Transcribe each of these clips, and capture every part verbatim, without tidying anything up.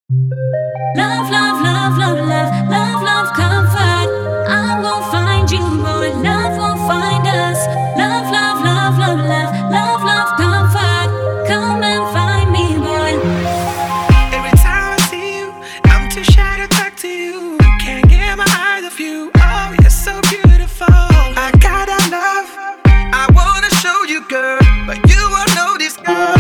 Love, love, love, love, love, love, love, comfort. I will find you, boy. Love will find us. Love, love, love, love, love, love, love, comfort. Come and find me, boy. Every time I see you, I'm too shy to talk to you. Can't get my eyes off you. Oh, you're so beautiful. I got that love. I wanna show you, girl, but you won't know this, girl.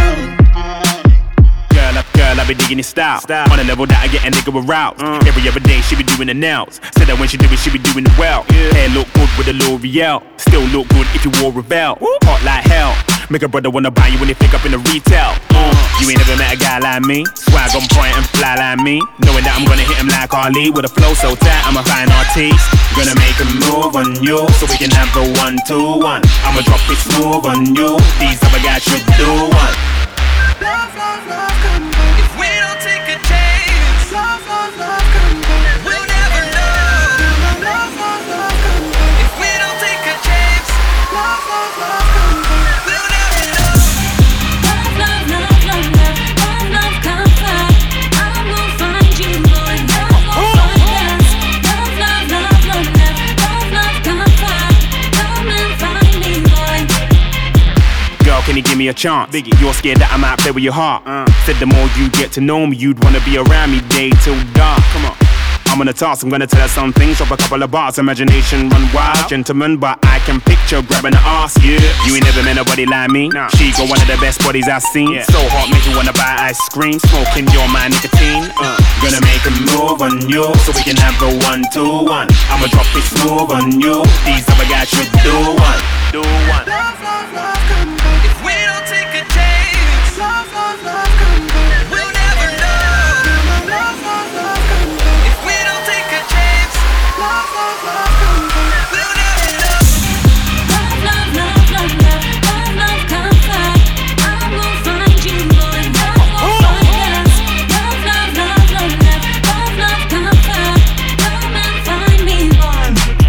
Girl, I be digging his style. style On a level that I get a nigga aroused. mm. Every other day she be doing the nails. Said that when she do it, she be doing it well. yeah. Hair look good with the L'Oreal. Still look good if you wore Revel. Hot like hell. Make a brother wanna buy you when they pick up in the retail. uh, You ain't never met a guy like me. Swag on point and fly like me. Knowing that I'm gonna hit him like Ali. With a flow so tight, I'm a fine artiste. Gonna make a move on you, so we can have the one, two, one. I'ma drop it smooth on you. These other guys should do one. Love, love, love, come back. If we don't take a chance, love, love, love, come back. We'll never know. Love, love, love, come back. If we don't take a chance, love, love, love, come back. We'll never know. Love, love, love, love, love, love, love, comfort. I will find you, boy. Love will find us. Love, love, love, love, love, love, love, comfort. Come and find me, boy. Girl, can you give me a chance? Biggie, you're scared that I might play with your heart. uh. Said the more you get to know me, you'd wanna be around me day till dark. Come on, I'm on the task, I'm gonna tell her some things. Drop a couple of bars, imagination run wild. Gentleman, but I can picture grabbing her ass. Yeah, you ain't never met nobody like me. nah. She got one of the best bodies I've seen. yeah. So hot, make you wanna buy ice cream. Smoking your mind nicotine. uh. Gonna make a move on you, so we can have the one, two, one. I'ma drop it smooth on you. These other guys should do one, do one. Love, love, love, come back. If we don't take a chance, love, love, love, come back. We'll never know. Love, love, love, come back. If we don't take a chance, love, love, love, come back. We'll never know. Love, love, love, love, love, love, love, comfort. I will find you, boy. Love will find us. Love, love, love, love, love, love, love, comfort. Come and find me, boy.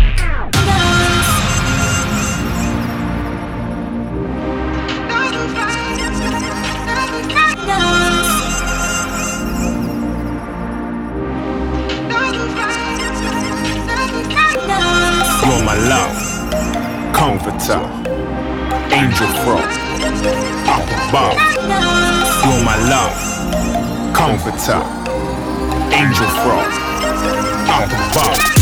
You're my love, comforter, angel from up above. You're my love, comforter, angel from up above.